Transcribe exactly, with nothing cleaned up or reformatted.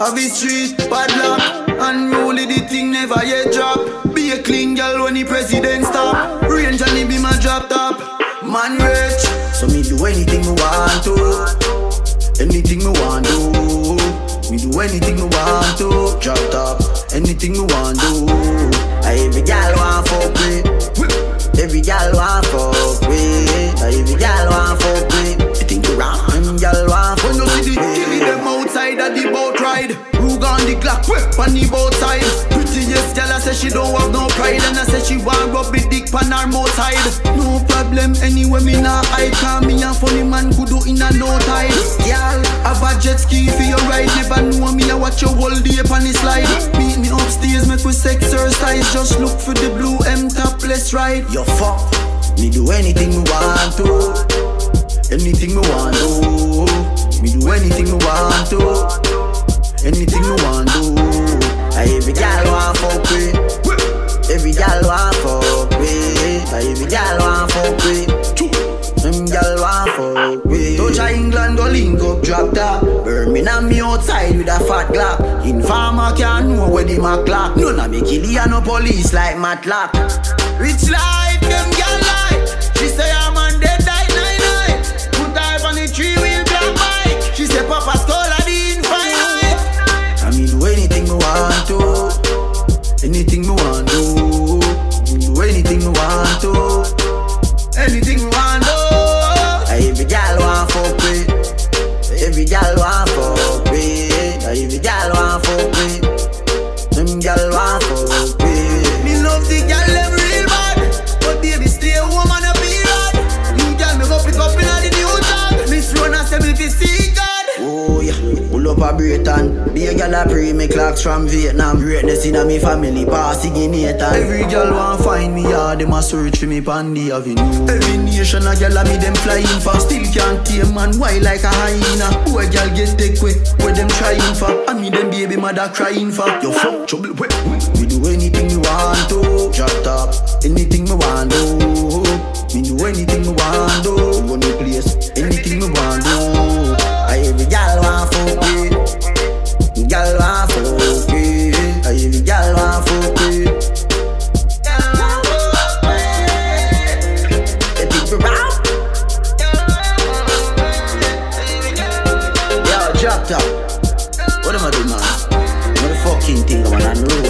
Have a street, padlock, unruly the thing never yet drop. Be a clean girl when the president stop. Range and it be my drop top. Man rich, so me do anything me want to. Anything me want to. Me do anything me want to. Drop top, anything me want to. Every girl want fuck with. Every girl want fuck with. Every girl want fuck with. You think you wrong? Every girl want fuck with. When you see the killing them outside of the boat ride, Rug on the clock, whip on the boat side. Prettiest girl I say she don't have no pride, and I say she want rub the dick on her mouth side. No problem anyway me nah hide, cause me a funny man could do in a no tide. Girl, have a jet ski for your ride. Never know me I watch your whole day on the slide. Meet me upstairs, make we exercise. Just look for the blue M topless ride. Yo fuck, me do anything me want to. Anything me want to. Me do anything me want to. Anything me want to. Every girl want fuck with. Every girl want fuck with. Every girl want fuck with. Them girl want fuck with. Touch a England go link up, drop that. Birmingham me outside with a fat Glock. Informer can't know where the Mac clock. None of me kill ya no police like Matlock. Rich life, them girl like. She say I'm on dead die nine nine. Put her on the three wheel black bike. She say Papa stole her the infinite. I me do anything me want to. Anything me want to. Do anything me want to. Anything me want to. Every girl want fuck with. Every girl want fuck with. Every girl want fuck with. Them girl want fuck with. Me love the girl them real bad, but baby stay home on a period. You girl me go pick up in the new job. Miss Rona say me fi see God. Oh yeah, pull up a Britain. Be a girl a pray me clocks from Vietnam. Greatness in a me family, passy Guineatan. Every girl want find me hard, them a search for me pan the avenue. Every nation a girl a me them flying for. Still can't tame man, why like a hyena. Who a girl get take quick, where them trying for. And me them baby mother crying for. Yo fuck trouble, wait, wait. We do anything we want to. Drop top, anything we want to. Me do anything we want to. Run the place, anything we want to. Every girl want fuck with. Girl want fuck with. Every girl want fuck with. They think we round. Yo, drop top. What am I doing, man? What the fucking thing, man?